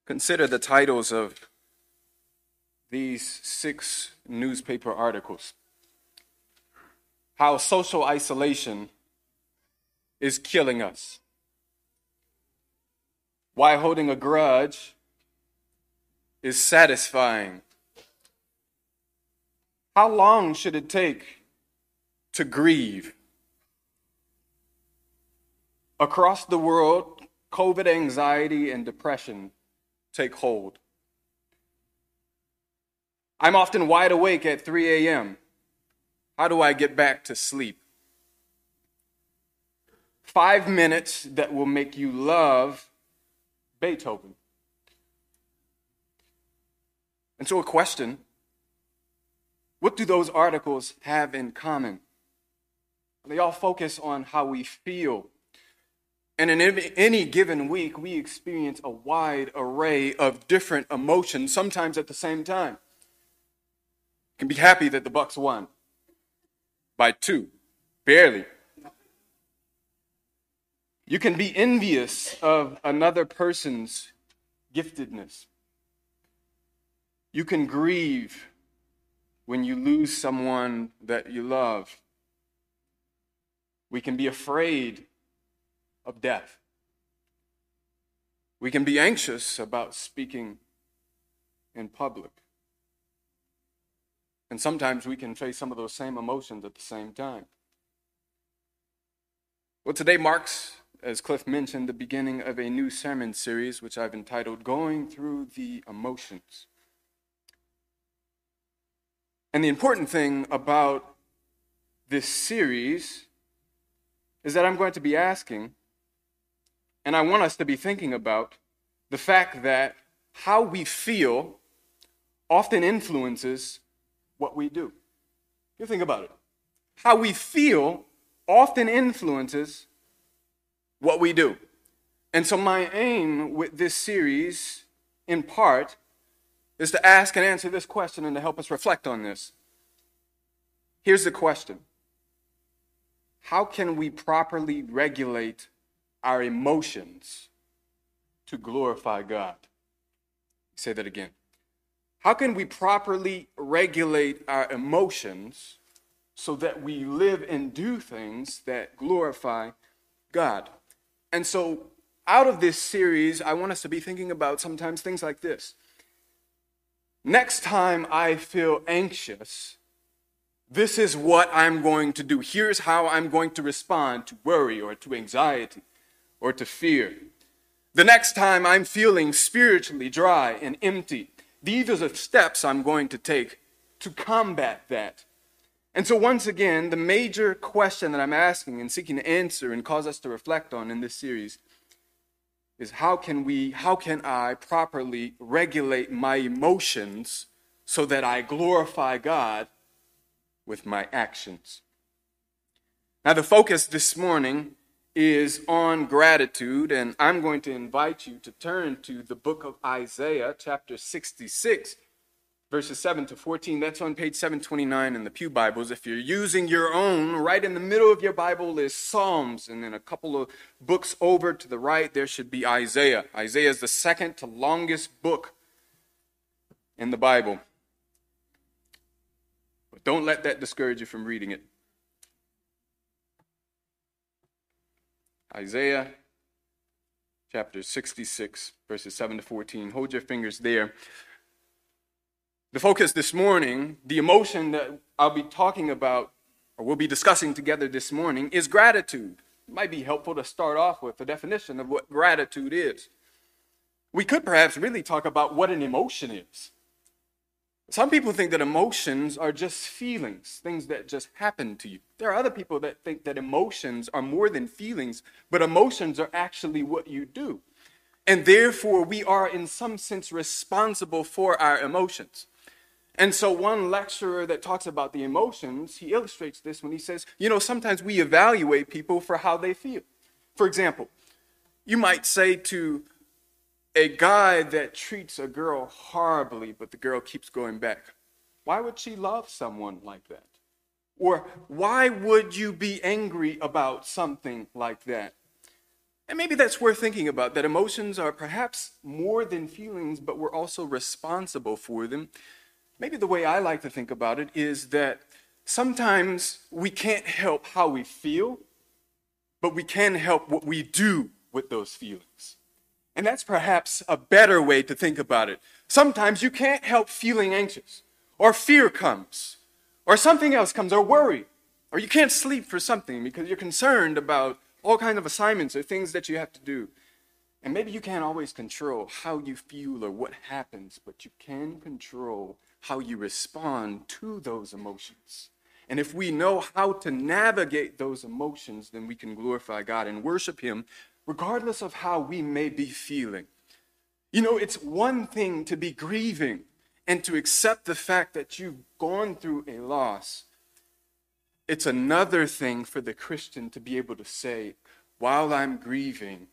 Consider the titles of these 6 newspaper articles. How social isolation is killing us. Why holding a grudge is satisfying. How long should it take to grieve? Across the world, COVID anxiety and depression take hold. I'm often wide awake at 3 a.m. How do I get back to sleep? 5 minutes that will make you love Beethoven. And so a question, what do those articles have in common? They all focus on how we feel. And in any given week, we experience a wide array of different emotions, sometimes at the same time. You can be happy that the Bucks won by 2, barely. You can be envious of another person's giftedness. You can grieve when you lose someone that you love. We can be afraid of death. We can be anxious about speaking in public. And sometimes we can face some of those same emotions at the same time. Well, today marks, as Cliff mentioned, the beginning of a new sermon series, which I've entitled Going Through the Emotions. And the important thing about this series is that I'm going to be asking, and I want us to be thinking about, the fact that how we feel often influences what we do. You think about it. How we feel often influences what we do. And so my aim with this series, in part, is to ask and answer this question and to help us reflect on this. Here's the question. How can we properly regulate our emotions to glorify God? Say that again. How can we properly regulate our emotions so that we live and do things that glorify God? And so out of this series, I want us to be thinking about sometimes things like this. Next time I feel anxious, this is what I'm going to do. Here's how I'm going to respond to worry or to anxiety or to fear. The next time I'm feeling spiritually dry and empty, these are the steps I'm going to take to combat that. And so once again, the major question that I'm asking and seeking to answer and cause us to reflect on in this series is how can I properly regulate my emotions so that I glorify God with my actions? Now the focus this morning is on gratitude, and I'm going to invite you to turn to the book of Isaiah, chapter 66, verses 7 to 14. That's on page 729 in the Pew Bibles. If you're using your own, right in the middle of your Bible is Psalms, and then a couple of books over to the right, there should be Isaiah. Isaiah is the second to longest book in the Bible. But don't let that discourage you from reading it. Isaiah chapter 66, verses 7 to 14. Hold your fingers there. The focus this morning, the emotion that I'll be talking about, or we'll be discussing together this morning, is gratitude. It might be helpful to start off with the definition of what gratitude is. We could perhaps really talk about what an emotion is. Some people think that emotions are just feelings, things that just happen to you. There are other people that think that emotions are more than feelings, but emotions are actually what you do. And therefore, we are in some sense responsible for our emotions. And so one lecturer that talks about the emotions, he illustrates this when he says, sometimes we evaluate people for how they feel. For example, you might say to a guy that treats a girl horribly, but the girl keeps going back, why would she love someone like that? Or why would you be angry about something like that? And maybe that's worth thinking about, that emotions are perhaps more than feelings, but we're also responsible for them. Maybe the way I like to think about it is that sometimes we can't help how we feel, but we can help what we do with those feelings. And that's perhaps a better way to think about it. Sometimes you can't help feeling anxious, or fear comes, or something else comes, or worry, or you can't sleep for something because you're concerned about all kinds of assignments or things that you have to do. And maybe you can't always control how you feel or what happens, but you can control how you respond to those emotions. And if we know how to navigate those emotions, then we can glorify God and worship Him regardless of how we may be feeling. You know, it's one thing to be grieving and to accept the fact that you've gone through a loss. It's another thing for the Christian to be able to say, while I'm grieving,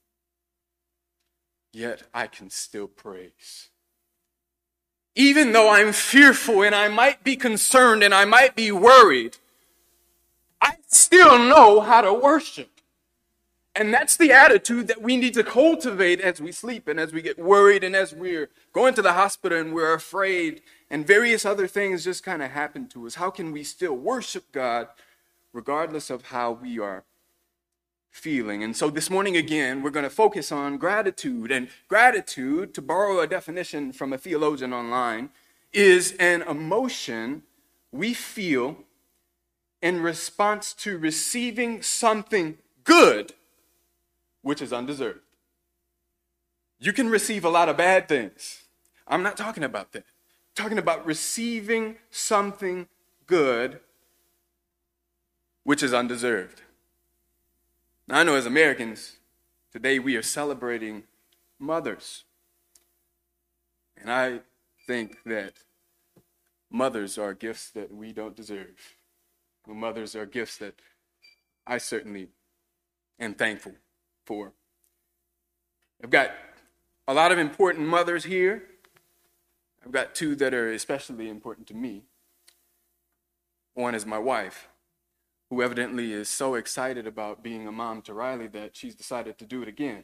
yet I can still praise. Even though I'm fearful and I might be concerned and I might be worried, I still know how to worship. And that's the attitude that we need to cultivate as we sleep and as we get worried and as we're going to the hospital and we're afraid and various other things just kind of happen to us. How can we still worship God regardless of how we are feeling? And so this morning again, we're going to focus on gratitude. And gratitude, to borrow a definition from a theologian online, is an emotion we feel in response to receiving something good which is undeserved. You can receive a lot of bad things. I'm not talking about that. I'm talking about receiving something good which is undeserved. Now, I know as Americans, today we are celebrating mothers. And I think that mothers are gifts that we don't deserve. Mothers are gifts that I certainly am thankful for. I've got a lot of important mothers here. I've got two that are especially important to me. One is my wife, who evidently is so excited about being a mom to Riley that she's decided to do it again.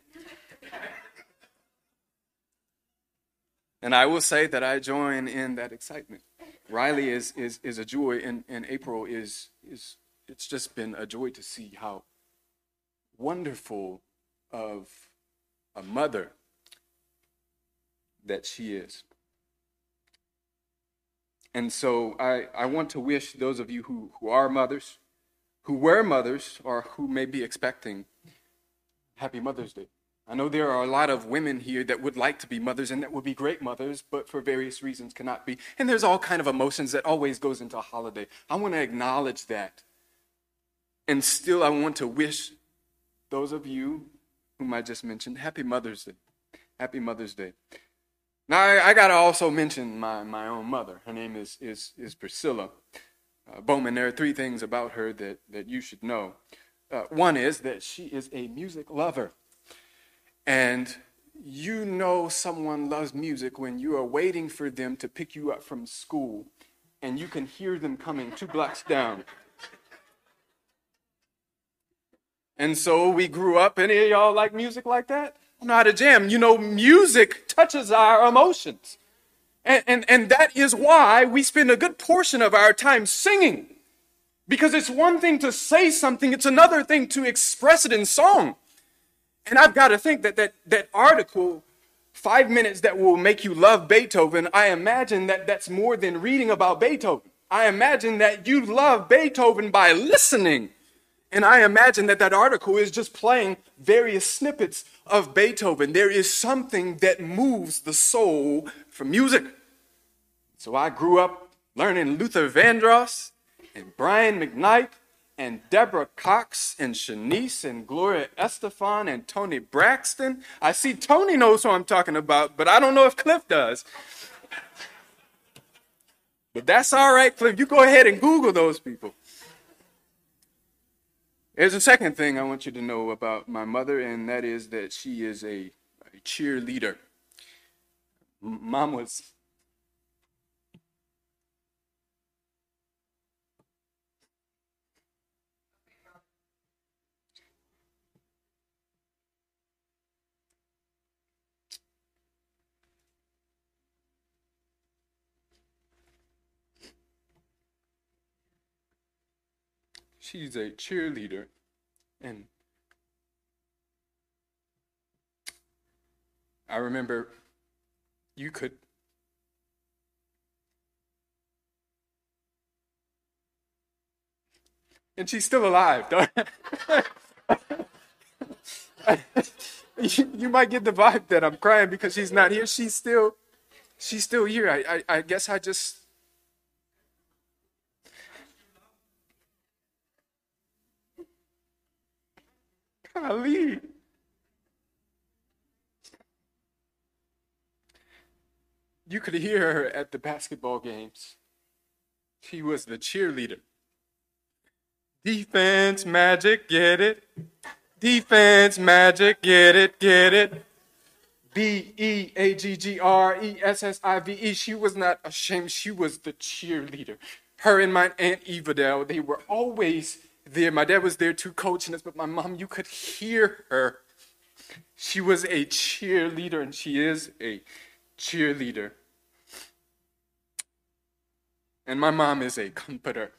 And I will say that I join in that excitement. Riley is a joy, and April is it's just been a joy to see how wonderful of a mother that she is. And so I want to wish those of you who are mothers, who were mothers, or who may be expecting, Happy Mother's Day. I know there are a lot of women here that would like to be mothers and that would be great mothers, but for various reasons cannot be. And there's all kind of emotions that always goes into a holiday. I want to acknowledge that. And still I want to wish those of you whom I just mentioned, Happy Mother's Day. Happy Mother's Day. Now, I got to also mention my own mother. Her name is Priscilla Bowman. There are three things about her that you should know. One is that she is a music lover. And you know someone loves music when you are waiting for them to pick you up from school and you can hear them coming 2 blocks down. And so we grew up. Any of y'all like music like that? I know how to jam. You know, music touches our emotions. And that is why we spend a good portion of our time singing. Because it's one thing to say something, it's another thing to express it in song. And I've got to think that article, 5 minutes that will make you love Beethoven, I imagine that's more than reading about Beethoven. I imagine that you love Beethoven by listening. And I imagine that article is just playing various snippets of Beethoven. There is something that moves the soul from music. So I grew up learning Luther Vandross and Brian McKnight and Deborah Cox and Shanice and Gloria Estefan and Tony Braxton. I see Tony knows who I'm talking about, but I don't know if Cliff does. But that's all right, Cliff. You go ahead and Google those people. There's a second thing I want you to know about my mother, and that is that she is a cheerleader. Mom was... she's a cheerleader. And I remember you could and she's still alive. You might get the vibe that I'm crying because she's not here. She's still here. I guess I just golly. You could hear her at the basketball games. She was the cheerleader. Defense magic, get it? Defense magic, get it, get it? BEAGGRESSIVE. She was not ashamed. She was the cheerleader. Her and my Aunt Evadale, they were always there. My dad was there too coaching us, but my mom, you could hear her. She was a cheerleader, and she is a cheerleader. And my mom is a comforter.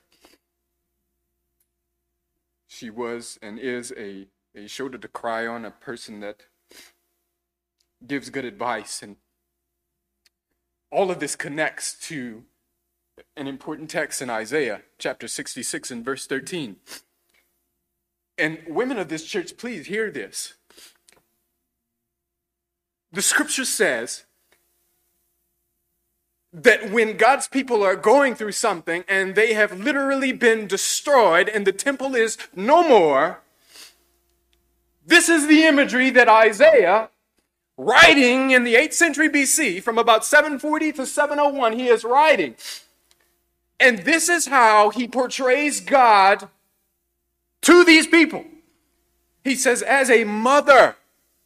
She was and is a shoulder to cry on, a person that gives good advice. And all of this connects to an important text in Isaiah chapter 66 and verse 13. And women of this church, please hear this. The scripture says that when God's people are going through something and they have literally been destroyed and the temple is no more, this is the imagery that Isaiah, writing in the 8th century BC, from about 740 to 701, he is writing. And this is how he portrays God to these people. He says, as a mother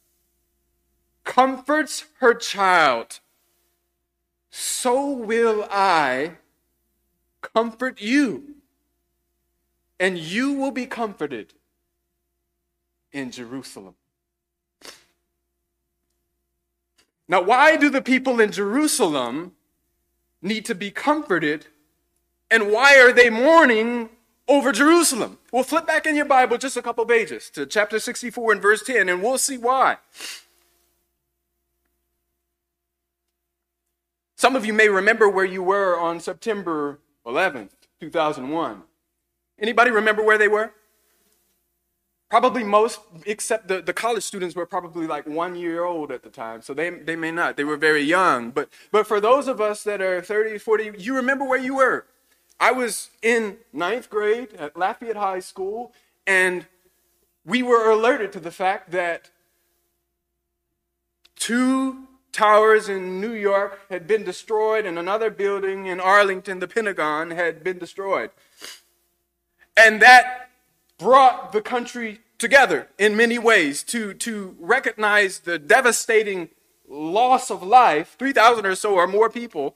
comforts her child, so will I comfort you, and you will be comforted in Jerusalem. Now, why do the people in Jerusalem need to be comforted, and why are they mourning over Jerusalem? Well, flip back in your Bible just a couple pages to chapter 64 and verse 10, and we'll see why. Some of you may remember where you were on September 11th, 2001. Anybody remember where they were? Probably most, except the college students were probably like 1 year old at the time, so they may not. They were very young. But for those of us that are 30, 40, you remember where you were. I was in 9th grade at Lafayette High School, and we were alerted to the fact that 2 towers in New York had been destroyed, and another building in Arlington, the Pentagon, had been destroyed. And that brought the country together in many ways to recognize the devastating loss of life, 3,000 or so or more people.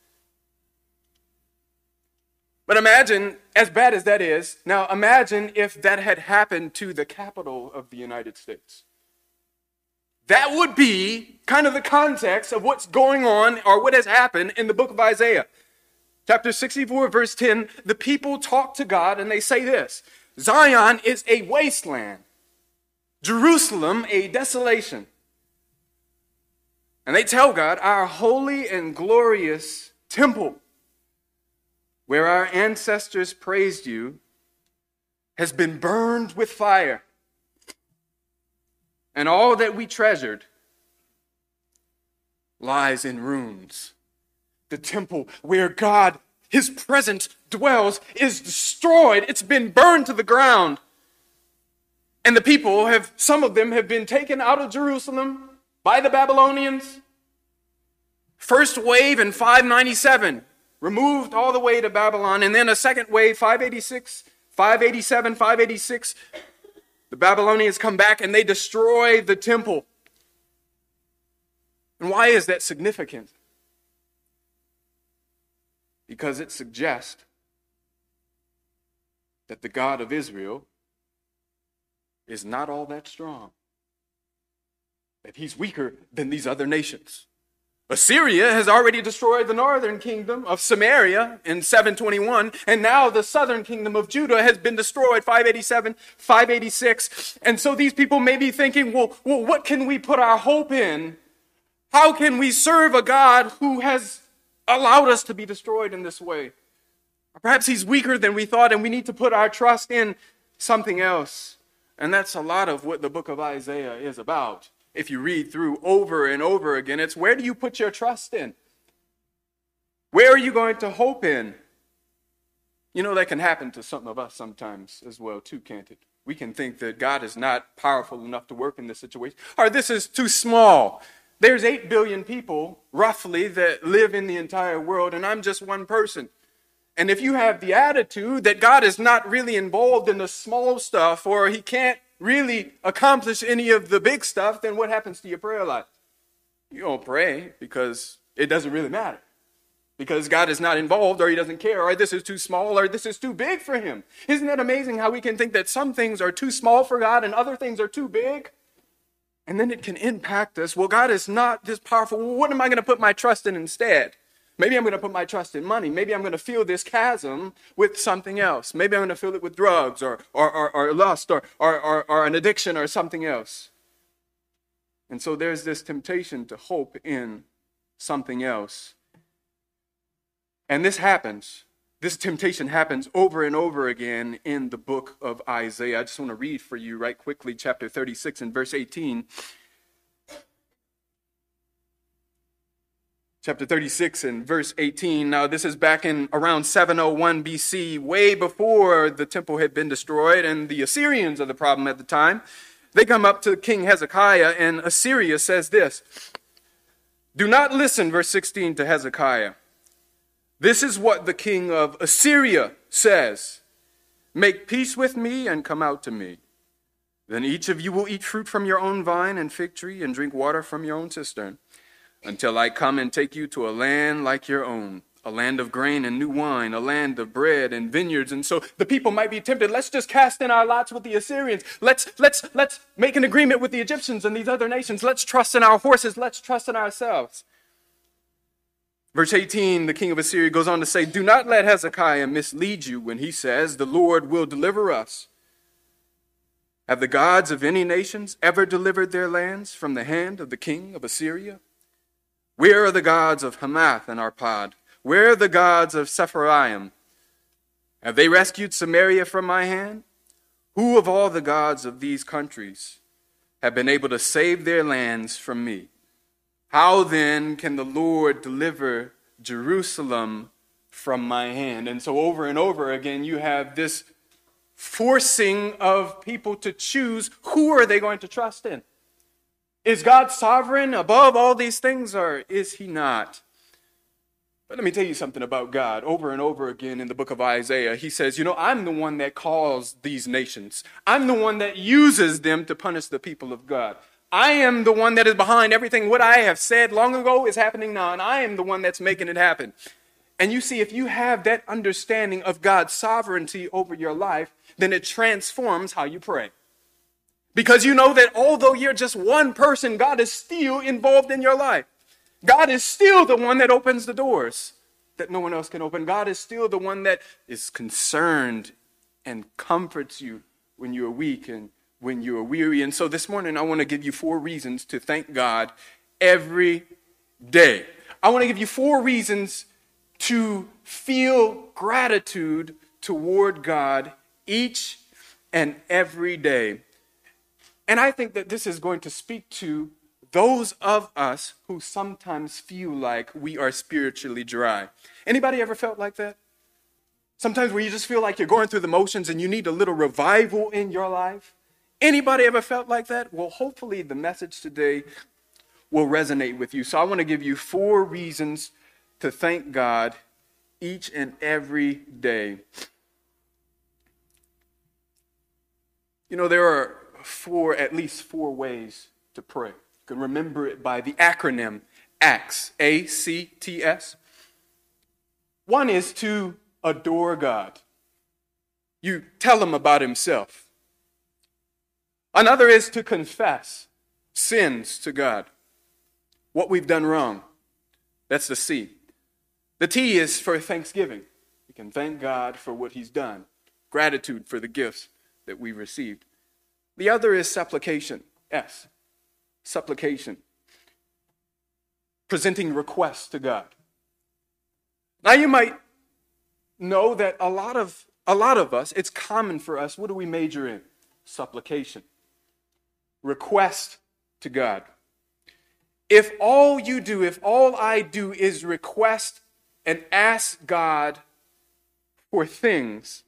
But imagine, as bad as that is, now imagine if that had happened to the capital of the United States. That would be kind of the context of what's going on or what has happened in the book of Isaiah. Chapter 64, verse 10, the people talk to God and they say this: Zion is a wasteland, Jerusalem a desolation. And they tell God, our holy and glorious temple, where our ancestors praised you, has been burned with fire. And all that we treasured lies in ruins. The temple where God, his presence, dwells is destroyed. It's been burned to the ground. And the people some of them have been taken out of Jerusalem by the Babylonians. First wave in 597, removed all the way to Babylon. And then a second wave, 586, 587, 586, the Babylonians come back and they destroy the temple. And why is that significant? Because it suggests that the God of Israel is not all that strong, that he's weaker than these other nations. Assyria has already destroyed the northern kingdom of Samaria in 721, and now the southern kingdom of Judah has been destroyed 587, 586. And so these people may be thinking, well, what can we put our hope in? How can we serve a God who has allowed us to be destroyed in this way? Or perhaps he's weaker than we thought, and we need to put our trust in something else. And that's a lot of what the book of Isaiah is about. If you read through over and over again, it's where do you put your trust in? Where are you going to hope in? You know, that can happen to some of us sometimes as well too, can't it? We can think that God is not powerful enough to work in this situation, or this is too small. There's 8 billion people, roughly, that live in the entire world, and I'm just one person. And if you have the attitude that God is not really involved in the small stuff, or he can't really accomplish any of the big stuff, then what happens to your prayer life? You don't pray because it doesn't really matter. Because God is not involved, or he doesn't care, or this is too small, or this is too big for him. Isn't that amazing how we can think that some things are too small for God and other things are too big? And then it can impact us. Well, God is not this powerful. Well, what am I going to put my trust in instead? Maybe I'm going to put my trust in money. Maybe I'm going to fill this chasm with something else. Maybe I'm going to fill it with drugs or lust or an addiction or something else. And so there's this temptation to hope in something else. And this happens. This temptation happens over and over again in the book of Isaiah. I just want to read for you right quickly, chapter 36 and verse 18. Chapter 36 and verse 18. Now, this is back in around 701 BC, way before the temple had been destroyed, and the Assyrians are the problem at the time. They come up to King Hezekiah, and Assyria says this: "Do not listen," verse 16, "to Hezekiah. This is what the king of Assyria says. Make peace with me and come out to me. Then each of you will eat fruit from your own vine and fig tree and drink water from your own cistern, until I come and take you to a land like your own, a land of grain and new wine, a land of bread and vineyards." And so the people might be tempted. Let's just cast in our lots with the Assyrians. Let's make an agreement with the Egyptians and these other nations. Let's trust in our horses. Let's trust in ourselves. Verse 18, the king of Assyria goes on to say, "Do not let Hezekiah mislead you when he says, 'The Lord will deliver us.' Have the gods of any nations ever delivered their lands from the hand of the king of Assyria? Where are the gods of Hamath and Arpad? Where are the gods of Sepharvaim? Have they rescued Samaria from my hand? Who of all the gods of these countries have been able to save their lands from me? How then can the Lord deliver Jerusalem from my hand?" And so over and over again, you have this forcing of people to choose who are they going to trust in. Is God sovereign above all these things, or is he not? But let me tell you something about God. Over and over again in the book of Isaiah, he says, I'm the one that calls these nations. I'm the one that uses them to punish the people of God. I am the one that is behind everything. What I have said long ago is happening now, and I am the one that's making it happen. And you see, if you have that understanding of God's sovereignty over your life, then it transforms how you pray. Because you know that although you're just one person, God is still involved in your life. God is still the one that opens the doors that no one else can open. God is still the one that is concerned and comforts you when you are weak and when you are weary. And so this morning, I want to give you 4 reasons to thank God every day. I want to give you 4 reasons to feel gratitude toward God each and every day. And I think that this is going to speak to those of us who sometimes feel like we are spiritually dry. Anybody ever felt like that? Sometimes where you just feel like you're going through the motions and you need a little revival in your life. Anybody ever felt like that? Well, hopefully the message today will resonate with you. So I want to give you 4 reasons to thank God each and every day. There are at least four ways to pray. You can remember it by the acronym ACTS, A-C-T-S. One is to adore God. You tell him about himself. Another is to confess sins to God, what we've done wrong. That's the C. The T is for thanksgiving. We can thank God for what he's done. Gratitude for the gifts that we received. The other is supplication. S. Supplication. Presenting requests to God. Now you might know that a lot of us, it's common for us, what do we major in? Supplication. Request to God. If all I do is request and ask God for things,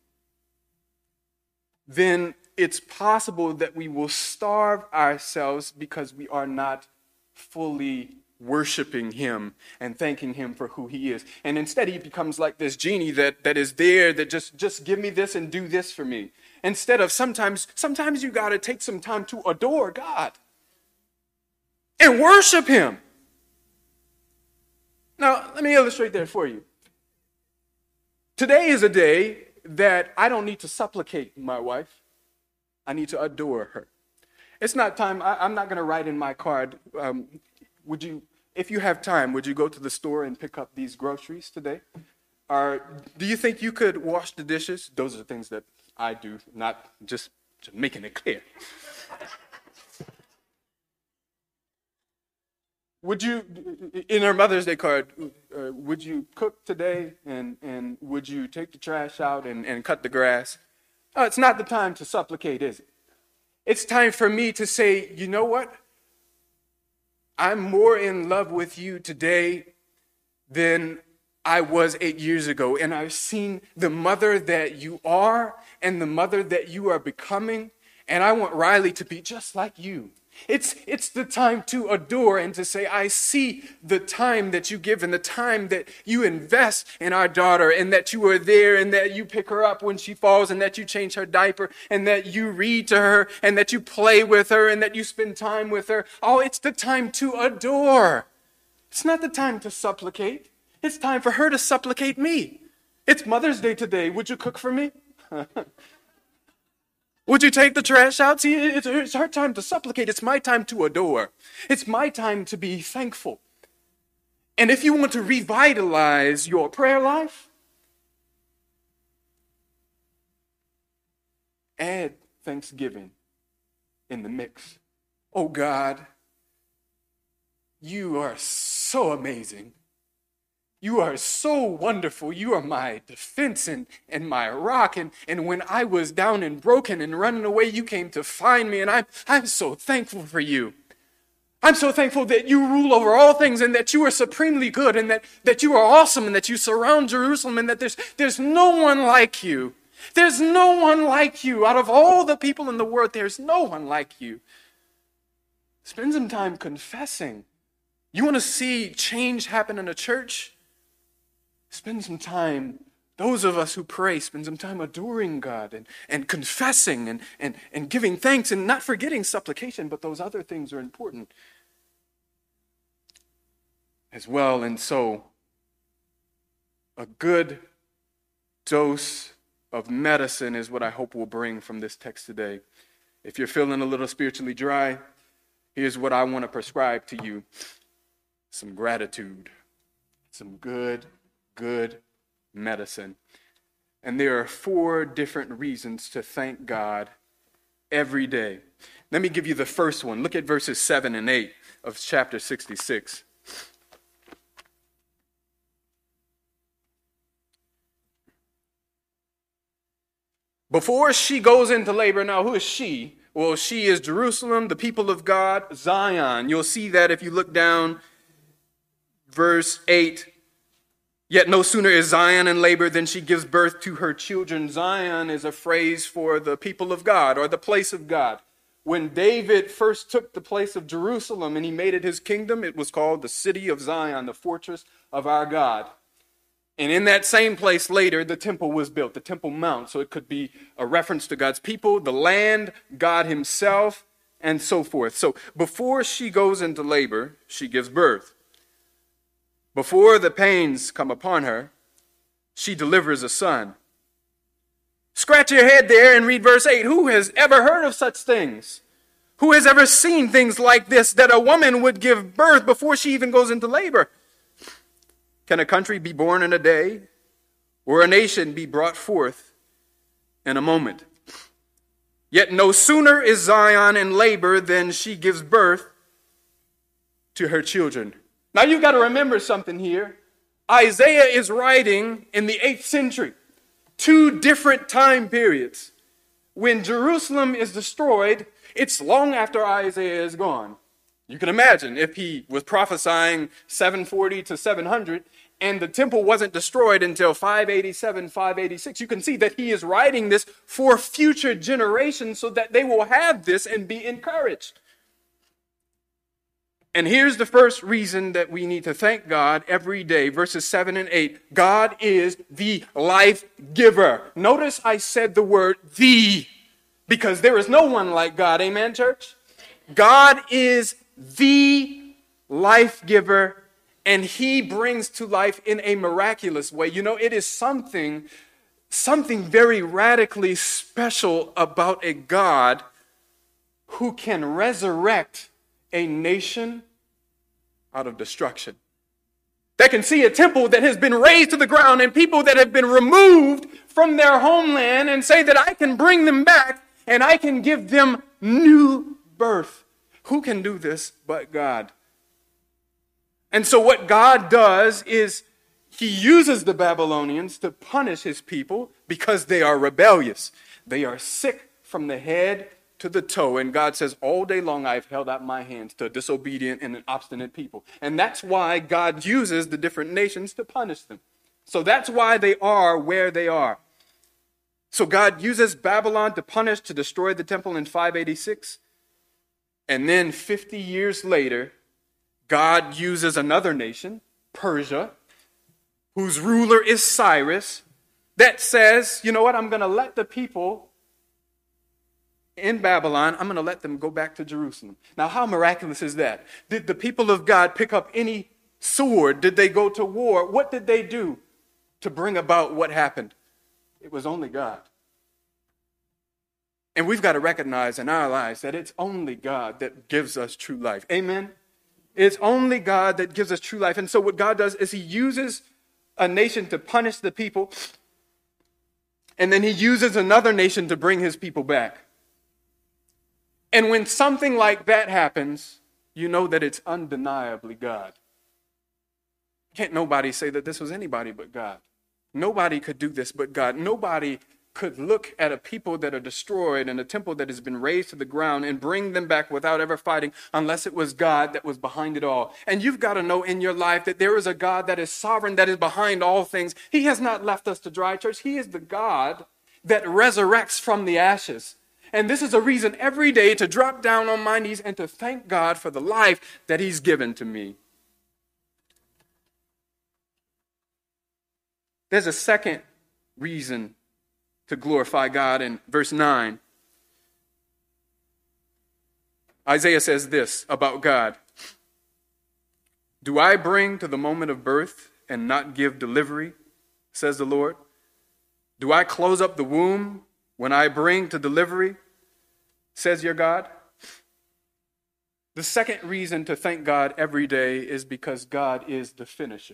then it's possible that we will starve ourselves because we are not fully worshiping him and thanking him for who he is. And instead he becomes like this genie that is there, that just give me this and do this for me. Instead of sometimes you got to take some time to adore God and worship him. Now, let me illustrate that for you. Today is a day that I don't need to supplicate my wife. I need to adore her. It's not time. I'm not going to write in my card. Would you, if you have time, would you go to the store and pick up these groceries today? Or do you think you could wash the dishes? Those are the things that I do, not just making it clear. Would you, in our Mother's Day card, would you cook today and would you take the trash out and cut the grass? It's not the time to supplicate, is it? It's time for me to say, you know what? I'm more in love with you today than I was 8 years ago. And I've seen the mother that you are and the mother that you are becoming. And I want Riley to be just like you. It's the time to adore and to say, I see the time that you give and the time that you invest in our daughter, and that you are there and that you pick her up when she falls and that you change her diaper and that you read to her and that you play with her and that you spend time with her. Oh, it's the time to adore. It's not the time to supplicate. It's time for her to supplicate me. It's Mother's Day today. Would you cook for me? Would you take the trash out? See, it's her time to supplicate. It's my time to adore. It's my time to be thankful. And if you want to revitalize your prayer life, add thanksgiving in the mix. Oh God, you are so amazing. You are so wonderful. You are my defense and my rock. And when I was down and broken and running away, you came to find me. And I'm so thankful for you. I'm so thankful that you rule over all things and that you are supremely good and that you are awesome and that you surround Jerusalem and that there's no one like you. There's no one like you. Out of all the people in the world, there's no one like you. Spend some time confessing. You want to see change happen in a church? Spend some time, those of us who pray, spend some time adoring God and confessing and giving thanks and not forgetting supplication, but those other things are important as well. And so, a good dose of medicine is what I hope we'll bring from this text today. If you're feeling a little spiritually dry, here's what I want to prescribe to you. Some gratitude, some good medicine. And there are 4 different reasons to thank God every day. Let me give you the first one. Look at verses 7 and 8 of chapter 66. Before she goes into labor, now who is she? Well, she is Jerusalem, the people of God, Zion. You'll see that if you look down verse 8. Yet no sooner is Zion in labor than she gives birth to her children. Zion is a phrase for the people of God or the place of God. When David first took the place of Jerusalem and he made it his kingdom, it was called the city of Zion, the fortress of our God. And in that same place later, the temple was built, the Temple Mount. So it could be a reference to God's people, the land, God himself, and so forth. So before she goes into labor, she gives birth. Before the pains come upon her, she delivers a son. Scratch your head there and read verse 8. Who has ever heard of such things? Who has ever seen things like this, that a woman would give birth before she even goes into labor? Can a country be born in a day, or a nation be brought forth in a moment? Yet no sooner is Zion in labor than she gives birth to her children. Now you've got to remember something here. Isaiah is writing in the 8th century, 2 different time periods. When Jerusalem is destroyed, it's long after Isaiah is gone. You can imagine if he was prophesying 740 to 700 and the temple wasn't destroyed until 587, 586. You can see that he is writing this for future generations so that they will have this and be encouraged. And here's the first reason that we need to thank God every day, verses 7 and 8. God is the life giver. Notice I said the word the, because there is no one like God. Amen, church? God is the life giver, and he brings to life in a miraculous way. You know, it is something very radically special about a God who can resurrect a nation out of destruction. That can see a temple that has been razed to the ground and people that have been removed from their homeland and say that I can bring them back and I can give them new birth. Who can do this but God? And so what God does is he uses the Babylonians to punish his people because they are rebellious. They are sick from the head to the toe. And God says, all day long I've held out my hands to a disobedient and an obstinate people. And that's why God uses the different nations to punish them. So that's why they are where they are. So God uses Babylon to punish, to destroy the temple in 586. And then 50 years later, God uses another nation, Persia, whose ruler is Cyrus, that says, you know what, I'm going to let the people in Babylon, I'm going to let them go back to Jerusalem. Now, how miraculous is that? Did the people of God pick up any sword? Did they go to war? What did they do to bring about what happened? It was only God. And we've got to recognize in our lives that it's only God that gives us true life. Amen? It's only God that gives us true life. And so what God does is he uses a nation to punish the people, and then he uses another nation to bring his people back. And when something like that happens, you know that it's undeniably God. Can't nobody say that this was anybody but God. Nobody could do this but God. Nobody could look at a people that are destroyed and a temple that has been razed to the ground and bring them back without ever fighting unless it was God that was behind it all. And you've got to know in your life that there is a God that is sovereign, that is behind all things. He has not left us to dry, church. He is the God that resurrects from the ashes. And this is a reason every day to drop down on my knees and to thank God for the life that he's given to me. There's a second reason to glorify God in verse 9. Isaiah says this about God. Do I bring to the moment of birth and not give delivery, says the Lord? Do I close up the womb when I bring to delivery, says your God? The second reason to thank God every day is because God is the finisher.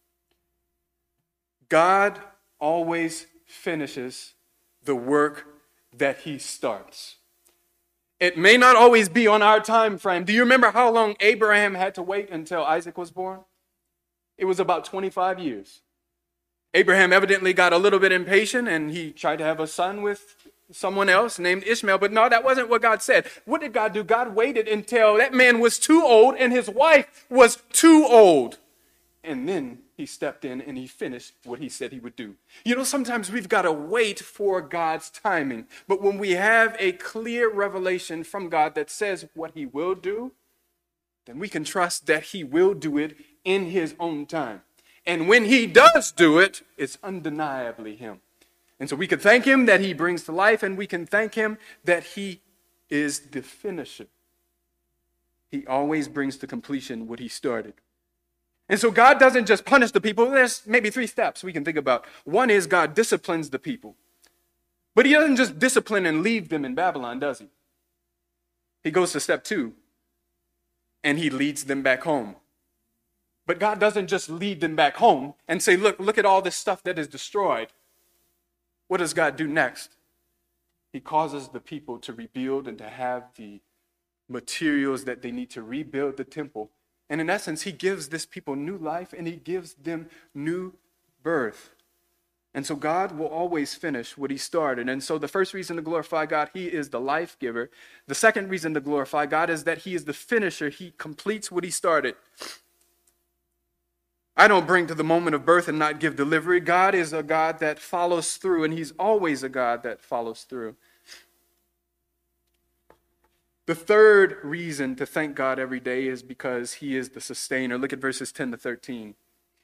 God always finishes the work that he starts. It may not always be on our time frame. Do you remember how long Abraham had to wait until Isaac was born? It was about 25 years. Abraham evidently got a little bit impatient and he tried to have a son with someone else named Ishmael. But no, that wasn't what God said. What did God do? God waited until that man was too old and his wife was too old. And then he stepped in and he finished what he said he would do. You know, sometimes we've got to wait for God's timing. But when we have a clear revelation from God that says what he will do, then we can trust that he will do it in his own time. And when he does do it, it's undeniably him. And so we can thank him that he brings to life, and we can thank him that he is the finisher. He always brings to completion what he started. And so God doesn't just punish the people. There's maybe 3 steps we can think about. One is God disciplines the people. But he doesn't just discipline and leave them in Babylon, does he? He goes to step 2, and he leads them back home. But God doesn't just lead them back home and say, look at all this stuff that is destroyed. What does God do next? He causes the people to rebuild and to have the materials that they need to rebuild the temple. And in essence, he gives this people new life and he gives them new birth. And so God will always finish what he started. And so the first reason to glorify God, he is the life giver. The second reason to glorify God is that he is the finisher. He completes what he started. I don't bring to the moment of birth and not give delivery. God is a God that follows through, and he's always a God that follows through. The third reason to thank God every day is because he is the sustainer. Look at verses 10 to 13.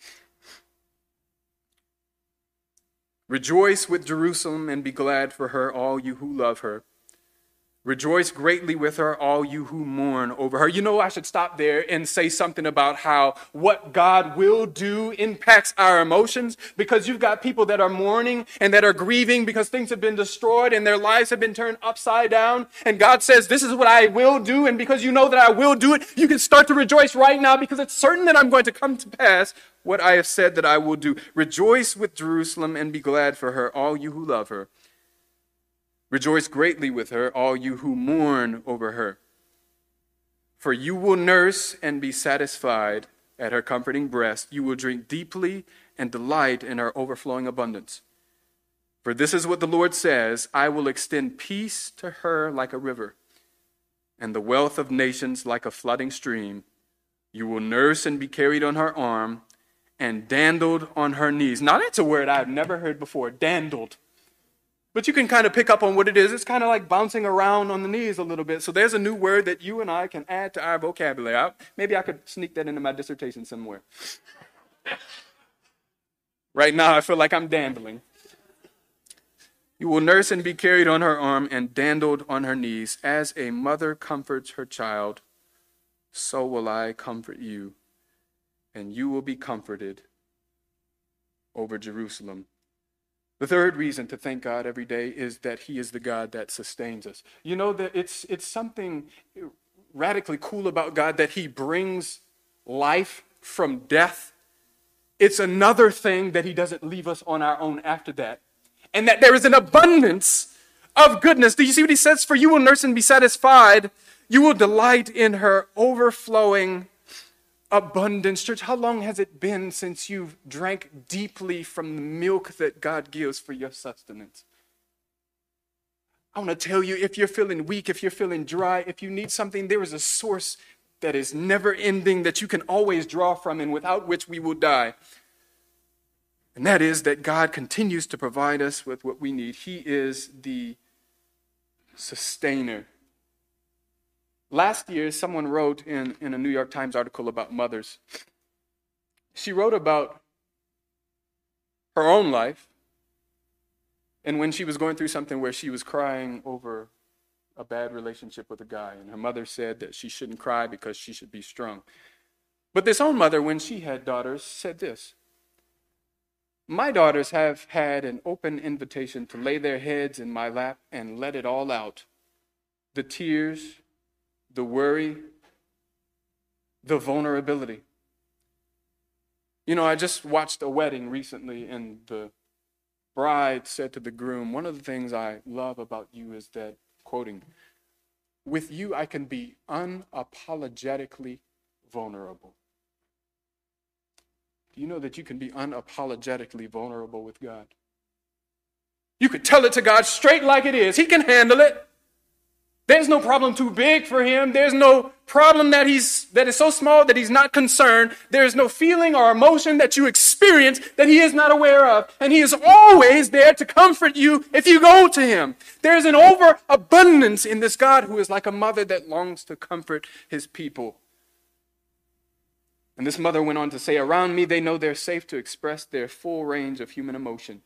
Rejoice with Jerusalem and be glad for her, all you who love her. Rejoice greatly with her, all you who mourn over her. You know, I should stop there and say something about how what God will do impacts our emotions, because you've got people that are mourning and that are grieving because things have been destroyed and their lives have been turned upside down. And God says, this is what I will do. And because you know that I will do it, you can start to rejoice right now because it's certain that I'm going to come to pass what I have said that I will do. Rejoice with Jerusalem and be glad for her, all you who love her. Rejoice greatly with her, all you who mourn over her. For you will nurse and be satisfied at her comforting breast. You will drink deeply and delight in her overflowing abundance. For this is what the Lord says, I will extend peace to her like a river, and the wealth of nations like a flooding stream. You will nurse and be carried on her arm, and dandled on her knees. Now that's a word I've never heard before, dandled. But you can kind of pick up on what it is. It's kind of like bouncing around on the knees a little bit. So there's a new word that you and I can add to our vocabulary. Maybe I could sneak that into my dissertation somewhere. Right now, I feel like I'm dandling. You will nurse and be carried on her arm and dandled on her knees. As a mother comforts her child, so will I comfort you, and you will be comforted over Jerusalem. The third reason to thank God every day is that he is the God that sustains us. You know that it's something radically cool about God that he brings life from death. It's another thing that he doesn't leave us on our own after that. And that there is an abundance of goodness. Do you see what he says? For you will nurse and be satisfied. You will delight in her overflowing abundance. Church, how long has it been since you've drank deeply from the milk that God gives for your sustenance? I want to tell you, if you're feeling weak, if you're feeling dry, if you need something, there is a source that is never ending that you can always draw from and without which we will die. And that is that God continues to provide us with what we need. He is the sustainer. Last year, someone wrote in a New York Times article about mothers. She wrote about her own life and when she was going through something where she was crying over a bad relationship with a guy. And her mother said that she shouldn't cry because she should be strong. But this own mother, when she had daughters, said this: my daughters have had an open invitation to lay their heads in my lap and let it all out. The tears, the worry, the vulnerability. You know, I just watched a wedding recently, and the bride said to the groom, one of the things I love about you is that, quoting, with you I can be unapologetically vulnerable. Do you know that you can be unapologetically vulnerable with God? You could tell it to God straight like it is. He can handle it. There's no problem too big for him. There's no problem that is so small that he's not concerned. There's no feeling or emotion that you experience that he is not aware of. And he is always there to comfort you if you go to him. There's an overabundance in this God who is like a mother that longs to comfort his people. And this mother went on to say, around me they know they're safe to express their full range of human emotion.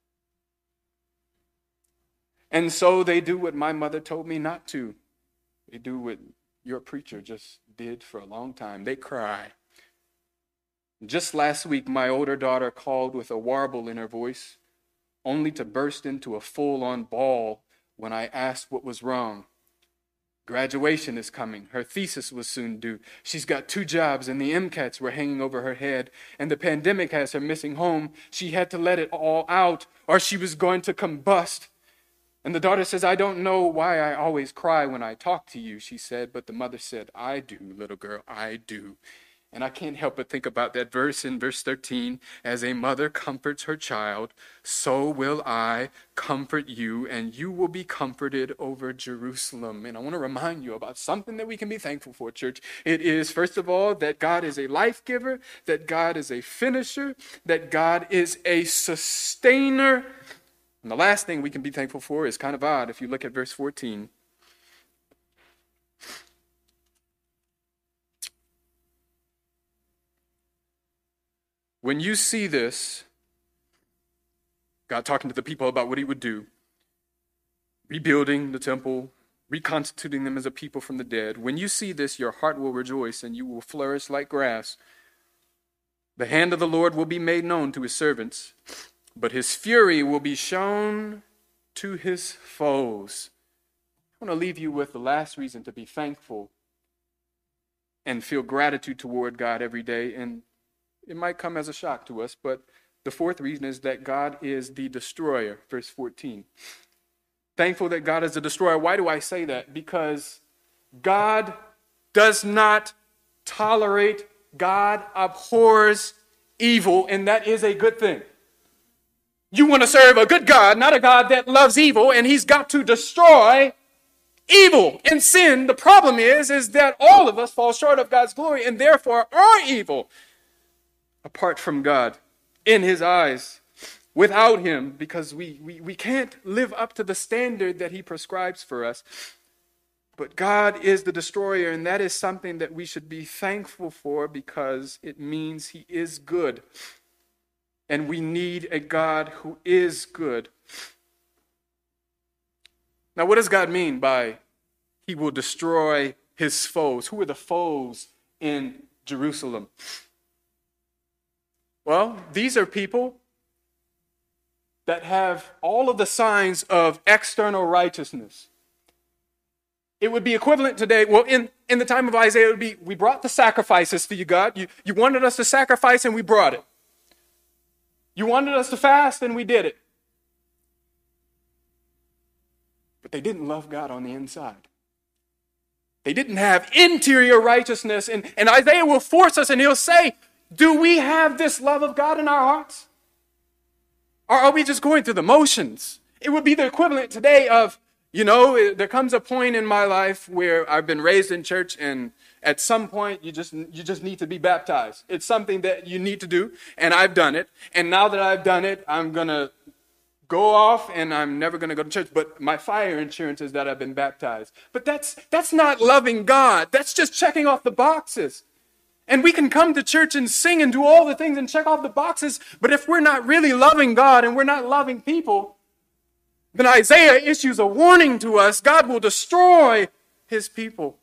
And so they do what my mother told me not to. They do what your preacher just did for a long time. They cry. Just last week, my older daughter called with a warble in her voice, only to burst into a full-on bawl when I asked what was wrong. Graduation is coming. Her thesis was soon due. She's got 2 jobs, and the MCATs were hanging over her head. And the pandemic has her missing home. She had to let it all out, or she was going to combust. And the daughter says, I don't know why I always cry when I talk to you, she said. But the mother said, I do, little girl, I do. And I can't help but think about that verse in verse 13. As a mother comforts her child, so will I comfort you, and you will be comforted over Jerusalem. And I want to remind you about something that we can be thankful for, church. It is, first of all, that God is a life giver, that God is a finisher, that God is a sustainer. And the last thing we can be thankful for is kind of odd if you look at verse 14. When you see this, God talking to the people about what he would do, rebuilding the temple, reconstituting them as a people from the dead, when you see this, your heart will rejoice and you will flourish like grass. The hand of the Lord will be made known to his servants, but his fury will be shown to his foes. I want to leave you with the last reason to be thankful and feel gratitude toward God every day. And it might come as a shock to us, but the fourth reason is that God is the destroyer, verse 14. Thankful that God is the destroyer. Why do I say that? Because God does not tolerate, God abhors evil, and that is a good thing. You want to serve a good God, not a God that loves evil, and he's got to destroy evil and sin. The problem is that all of us fall short of God's glory and therefore are evil apart from God in his eyes, without him, because we can't live up to the standard that he prescribes for us. But God is the destroyer, and that is something that we should be thankful for because it means he is good. And we need a God who is good. Now, what does God mean by he will destroy his foes? Who are the foes in Jerusalem? Well, these are people that have all of the signs of external righteousness. It would be equivalent today, well, in the time of Isaiah, it would be, we brought the sacrifices to you, God. You wanted us to sacrifice, and we brought it. You wanted us to fast, and we did it. But they didn't love God on the inside. They didn't have interior righteousness. And Isaiah will force us, and he'll say, do we have this love of God in our hearts? Or are we just going through the motions? It would be the equivalent today of, there comes a point in my life where I've been raised in church, and at some point you just need to be baptized. It's something that you need to do, and I've done it. And now that I've done it, I'm going to go off and I'm never going to go to church. But my fire insurance is that I've been baptized. But that's not loving God. That's just checking off the boxes. And we can come to church and sing and do all the things and check off the boxes, but if we're not really loving God and we're not loving people, then Isaiah issues a warning to us. God will destroy his people.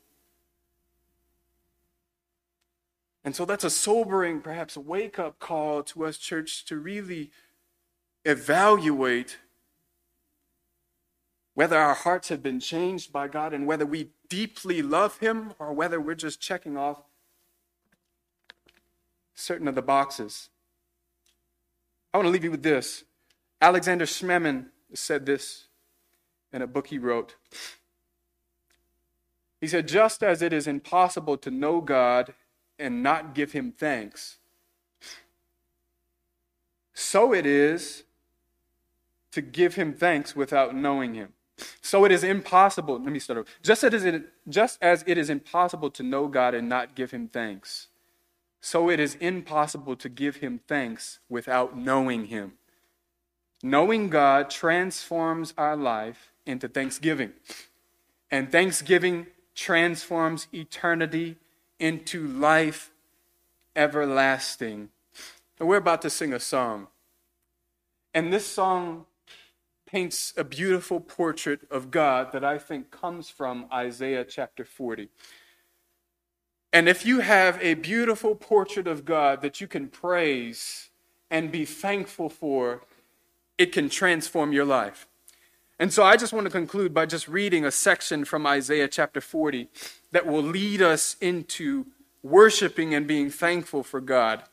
And so that's a sobering, perhaps a wake-up call to us, church, to really evaluate whether our hearts have been changed by God and whether we deeply love him or whether we're just checking off certain of the boxes. I want to leave you with this. Alexander Schmemann said this in a book he wrote. He said, just as it is impossible to know God and not give him thanks, so it is to give him thanks without knowing him. So it is impossible, let me start over. Just as it is impossible to know God and not give him thanks, so it is impossible to give him thanks without knowing him. Knowing God transforms our life into thanksgiving. And thanksgiving transforms eternity into life everlasting. And we're about to sing a song. And this song paints a beautiful portrait of God that I think comes from Isaiah chapter 40. And if you have a beautiful portrait of God that you can praise and be thankful for, it can transform your life. And so I just want to conclude by just reading a section from Isaiah chapter 40 that will lead us into worshiping and being thankful for God.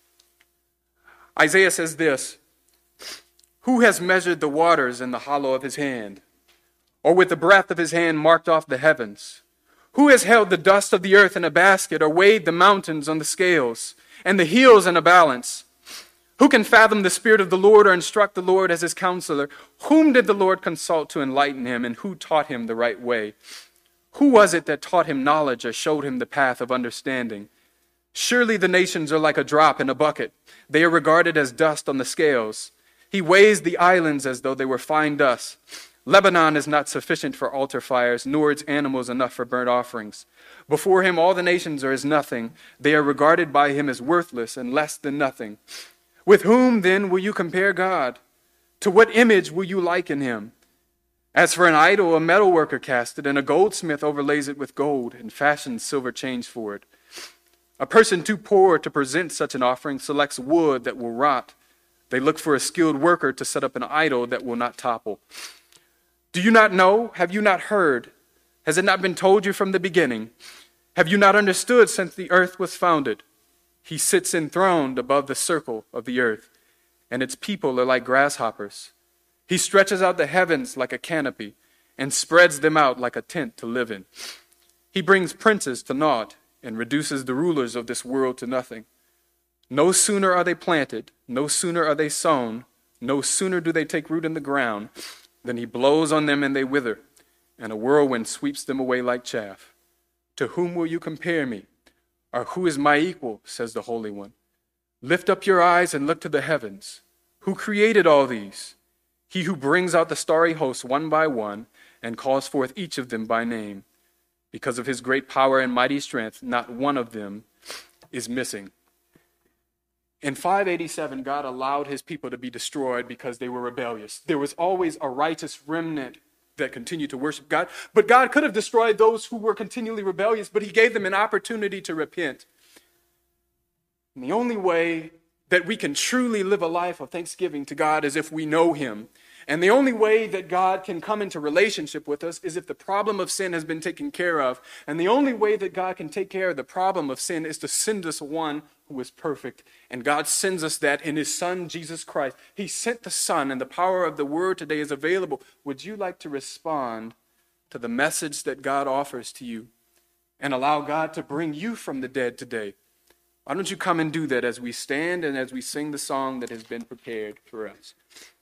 Isaiah says this, "Who has measured the waters in the hollow of his hand, or with the breadth of his hand marked off the heavens? Who has held the dust of the earth in a basket, or weighed the mountains on the scales, and the hills in a balance? Who can fathom the Spirit of the Lord, or instruct the Lord as his counselor? Whom did the Lord consult to enlighten him, and who taught him the right way? Who was it that taught him knowledge, or showed him the path of understanding? Surely the nations are like a drop in a bucket. They are regarded as dust on the scales. He weighs the islands as though they were fine dust. Lebanon is not sufficient for altar fires, nor its animals enough for burnt offerings. Before him all the nations are as nothing. They are regarded by him as worthless and less than nothing. With whom then will you compare God? To what image will you liken him? As for an idol, a metalworker cast it, and a goldsmith overlays it with gold, and fashions silver chains for it. A person too poor to present such an offering selects wood that will rot. They look for a skilled worker to set up an idol that will not topple. Do you not know? Have you not heard? Has it not been told you from the beginning? Have you not understood since the earth was founded? He sits enthroned above the circle of the earth, and its people are like grasshoppers. He stretches out the heavens like a canopy and spreads them out like a tent to live in. He brings princes to naught and reduces the rulers of this world to nothing. No sooner are they planted, no sooner are they sown, no sooner do they take root in the ground, than he blows on them and they wither, and a whirlwind sweeps them away like chaff. To whom will you compare me? Or who is my equal, says the Holy One. Lift up your eyes and look to the heavens. Who created all these? He who brings out the starry hosts one by one and calls forth each of them by name. Because of his great power and mighty strength, not one of them is missing." In 587, God allowed his people to be destroyed because they were rebellious. There was always a righteous remnant that continued to worship God. But God could have destroyed those who were continually rebellious, but he gave them an opportunity to repent. And the only way that we can truly live a life of thanksgiving to God is if we know him. And the only way that God can come into relationship with us is if the problem of sin has been taken care of. And the only way that God can take care of the problem of sin is to send us one who is perfect. And God sends us that in his Son, Jesus Christ. He sent the Son, and the power of the Word today is available. Would you like to respond to the message that God offers to you and allow God to bring you from the dead today? Why don't you come and do that as we stand and as we sing the song that has been prepared for us?